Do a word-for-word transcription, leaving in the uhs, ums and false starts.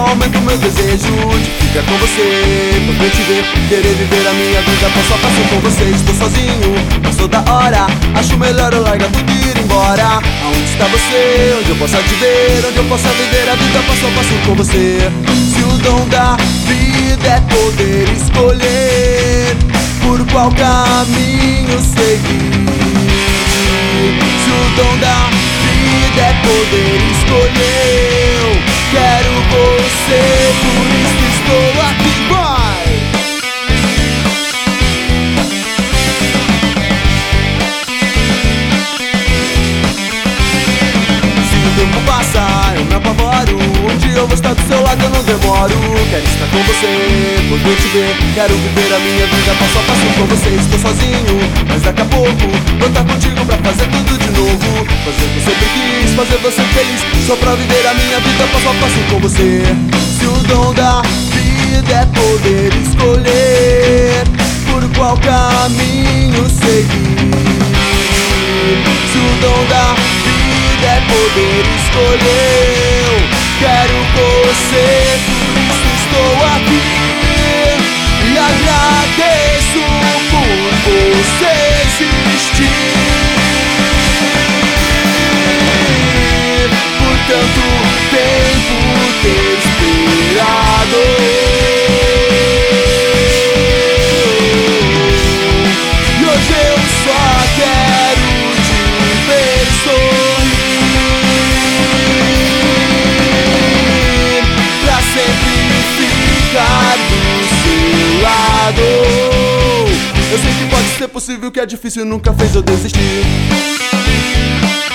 aumenta o meu desejo de ficar com você, poder te ver, querer viver a minha vida passo a passo com você. Estou sozinho, passou da hora, acho melhor eu largar tudo e ir embora. Aonde está você? Onde eu possa te ver, onde eu possa viver a vida passo a passo com você. Se o dom da vida é poder escolher por qual caminho seguir, se o dom da vida é poder escolher, eu quero você, por isso estou aqui, vai! Se o tempo passa, eu me apavoro, um dia eu vou estar do seu lado, eu não demoro. Quero estar com você, poder te ver, quero viver a minha vida passo a passo com você. Estou sozinho, mas daqui a pouco vou estar contigo pra fazer tudo de novo, fazer o que eu sempre quis, fazer você feliz, só pra viver a minha vida passo a passo com você. Se o dom da vida é poder escolher por qual caminho seguir, se o dom da vida é poder escolher, eu quero você, por isso estou aqui. E agradeço por você existir, por tanto tempo ter esperado. E hoje eu só quero te ver sorrir, pra sempre ficar do seu lado. Eu sei que pode ser possível, que é difícil, nunca fez eu desistir.